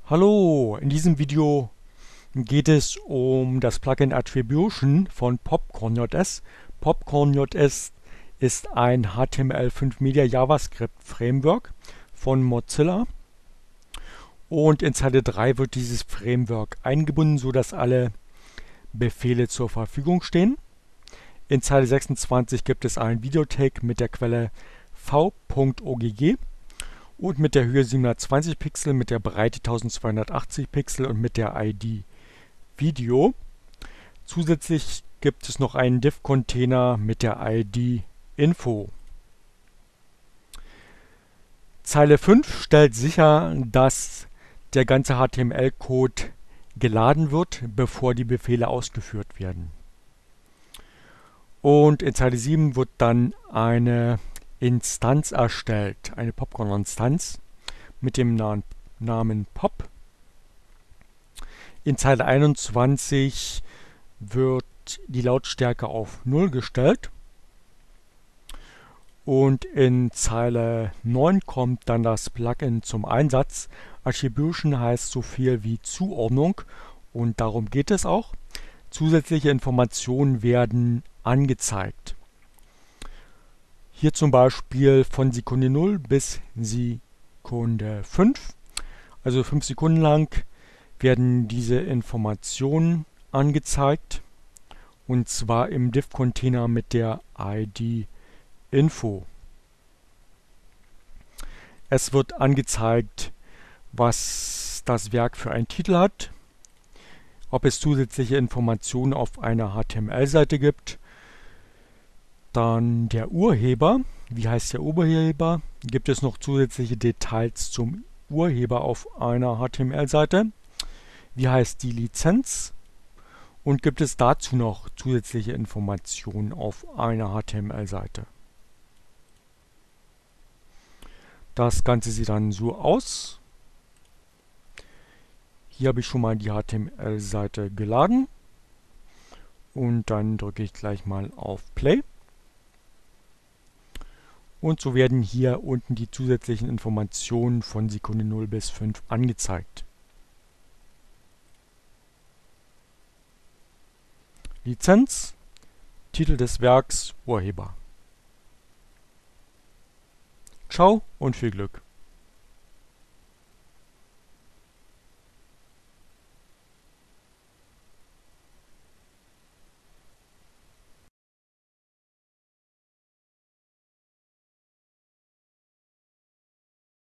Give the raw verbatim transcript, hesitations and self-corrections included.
Hallo, in diesem Video geht es um das Plugin Attribution von Popcorn.js. Popcorn.js ist ein H T M L fünf Media JavaScript Framework von Mozilla und in Zeile drei wird dieses Framework eingebunden, sodass alle Befehle zur Verfügung stehen. In Zeile sechsundzwanzig gibt es einen Videotag mit der Quelle v.ogg und mit der Höhe siebenhundertzwanzig Pixel, mit der Breite eintausendzweihundertachtzig Pixel und mit der I D Video. Zusätzlich gibt es noch einen Div-Container mit der I D Info. Zeile fünf stellt sicher, dass der ganze H T M L-Code geladen wird, bevor die Befehle ausgeführt werden. Und in Zeile sieben wird dann eine Instanz erstellt, eine Popcorn-Instanz mit dem Namen Pop. In Zeile einundzwanzig wird die Lautstärke auf null gestellt. Und in Zeile neun kommt dann das Plugin zum Einsatz. Attribution heißt so viel wie Zuordnung und darum geht es auch. Zusätzliche Informationen werden angezeigt. Hier zum Beispiel von Sekunde null bis Sekunde fünf. Also fünf Sekunden lang werden diese Informationen angezeigt. Und zwar im Div-Container mit der I D Info. Es wird angezeigt, was das Werk für einen Titel hat, ob es zusätzliche Informationen auf einer H T M L-Seite gibt. Dann der Urheber. Wie heißt der Urheber? Gibt es noch zusätzliche Details zum Urheber auf einer H T M L-Seite? Wie heißt die Lizenz? Und gibt es dazu noch zusätzliche Informationen auf einer H T M L-Seite? Das Ganze sieht dann so aus. Hier habe ich schon mal die H T M L-Seite geladen. Und dann drücke ich gleich mal auf Play. Und so werden hier unten die zusätzlichen Informationen von Sekunde null bis fünf angezeigt. Lizenz, Titel des Werks, Urheber. Ciao und viel Glück!